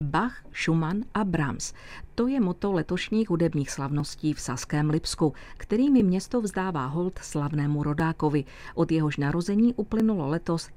Bach, Schumann a Brahms. To je motto letošních hudebních slavností v Saském Lipsku, kterými město vzdává hold slavnému rodákovi. Od jehož narození uplynulo letos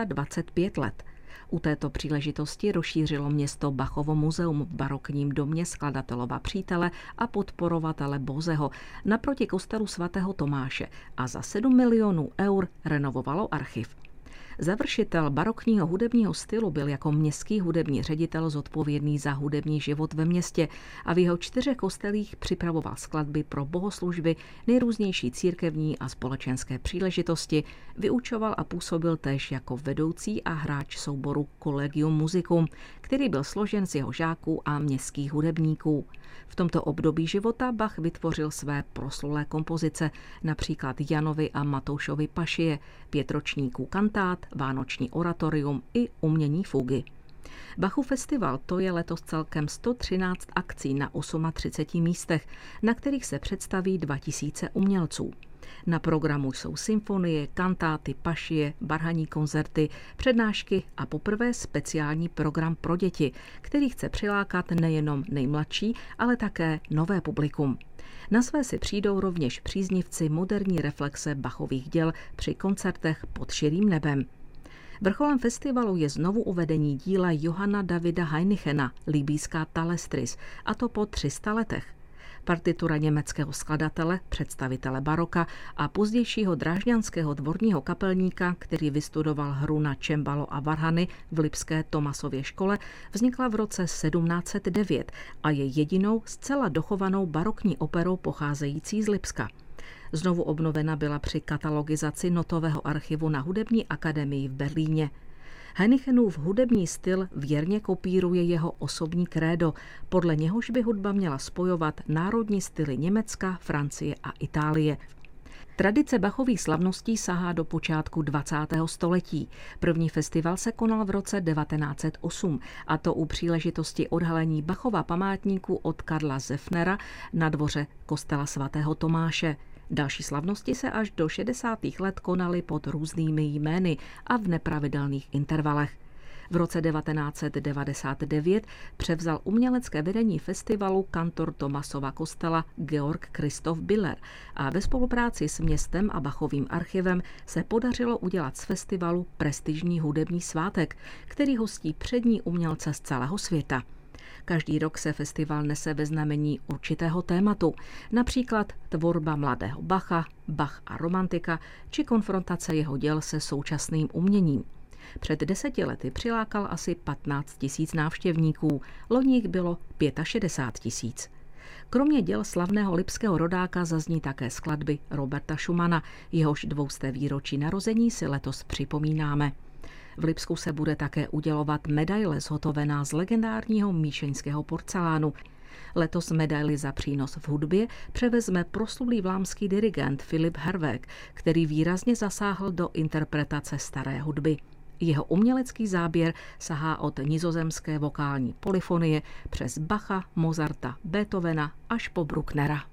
325 let. U této příležitosti rozšířilo město Bachovo muzeum v barokním domě skladatelova přítele a podporovatele Bozeho naproti kostelu svatého Tomáše a za 7 milionů eur renovovalo archiv. Završitel barokního hudebního stylu byl jako městský hudební ředitel zodpovědný za hudební život ve městě a v jeho 4 kostelích připravoval skladby pro bohoslužby, nejrůznější církevní a společenské příležitosti, vyučoval a působil též jako vedoucí a hráč souboru Collegium Musicum, který byl složen z jeho žáků a městských hudebníků. V tomto období života Bach vytvořil své proslulé kompozice, například Janovi a Matoušovi pašie, 5 ročníků kantát, vánoční oratorium i umění fugy. Bachův festival, to je letos celkem 113 akcí na 38 místech, na kterých se představí 2000 umělců. Na programu jsou symfonie, kantáty, pašie, varhanní koncerty, přednášky a poprvé speciální program pro děti, který chce přilákat nejenom nejmladší, ale také nové publikum. Na své si přijdou rovněž příznivci moderní reflexe Bachových děl při koncertech pod širým nebem. Vrcholem festivalu je znovu uvedení díla Johanna Davida Hainichena Libýská Talestris, a to po 300 letech. Partitura německého skladatele, představitele baroka a pozdějšího drážďanského dvorního kapelníka, který vystudoval hru na čembalo a varhany v lipské Tomasově škole, vznikla v roce 1709 a je jedinou zcela dochovanou barokní operou pocházející z Lipska. Znovu obnovena byla při katalogizaci notového archivu na Hudební akademii v Berlíně. Hainichenův hudební styl věrně kopíruje jeho osobní krédo, podle něhož by hudba měla spojovat národní styly Německa, Francie a Itálie. Tradice Bachových slavností sahá do počátku 20. století. První festival se konal v roce 1908, a to u příležitosti odhalení Bachova památníku od Karla Zeffnera na dvoře kostela svatého Tomáše. Další slavnosti se až do 60. let konaly pod různými jmény a v nepravidelných intervalech. V roce 1999 převzal umělecké vedení festivalu kantor Tomasova kostela Georg Christoph Biller a ve spolupráci s městem a Bachovým archivem se podařilo udělat z festivalu prestižní hudební svátek, který hostí přední umělce z celého světa. Každý rok se festival nese ve znamení určitého tématu, například tvorba mladého Bacha, Bach a romantika či konfrontace jeho děl se současným uměním. Před 10 lety přilákal asi 15 000 návštěvníků, loni jich bylo 65 000. Kromě děl slavného lipského rodáka zazní také skladby Roberta Schumana, jehož 200. výročí narození si letos připomínáme. V Lipsku se bude také udělovat medaile zhotovená z legendárního míšeňského porcelánu. Letos medaili za přínos v hudbě převezme proslulý vlámský dirigent Philipp Herweg, který výrazně zasáhl do interpretace staré hudby. Jeho umělecký záběr sahá od nizozemské vokální polyfonie přes Bacha, Mozarta, Beethovena až po Brucknera.